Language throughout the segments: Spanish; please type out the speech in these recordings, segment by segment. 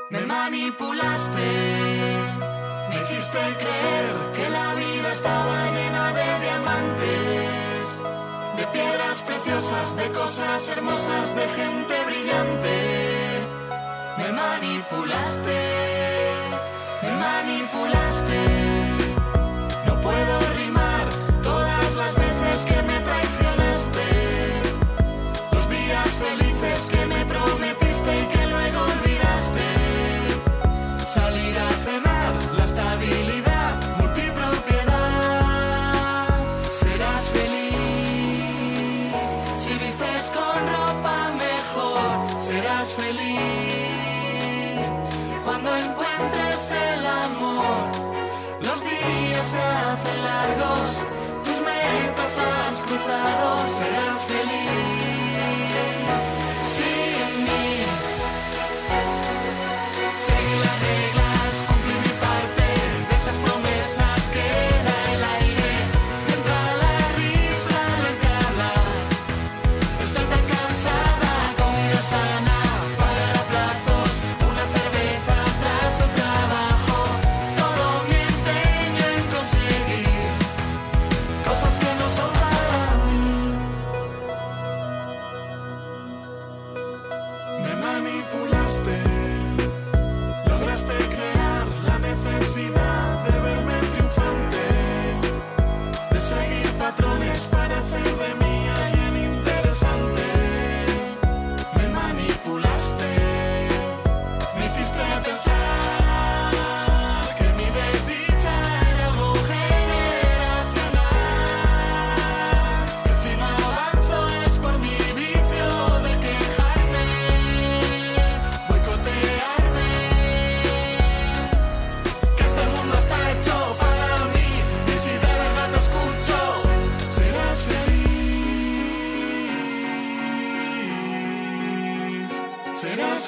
Me manipulaste, me hiciste creer que la vida estaba llena de diamantes, de piedras preciosas, de cosas hermosas, de gente brillante. Me manipulaste, me manipulaste. No puedo rimar todas las veces que me traicionaste, los días felices que me prometiste y que luego olvidaste. Salir a cenar, la estabilidad, multipropiedad. Serás feliz si vistes con ropa mejor. Serás feliz cuando encuentres el amor. Los días se hacen largos, tus metas has cruzado. Serás feliz sin mí. Seguí las reglas, cumplí mi parte de esas promesas que da el aire. Me entra la risa al verte hablar. Estoy tan cansada, comida sana, pagar a plazos, una cerveza tras el trabajo. Todo mi empeño en conseguir cosas que no son para mí. Me manipulaste. Lograste crear la necesidad de verme triunfante, de seguir patrones para hacer de mí alguien interesante. Me manipulaste, me hiciste pensar que mi desdicha era algo generacional, que si no avanzo es por mi vicio de quejarme, boicotearme. Está hecho para mí y si de verdad te escucho, serás feliz. Serás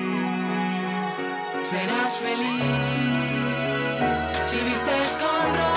feliz. Serás feliz si vistes con ropa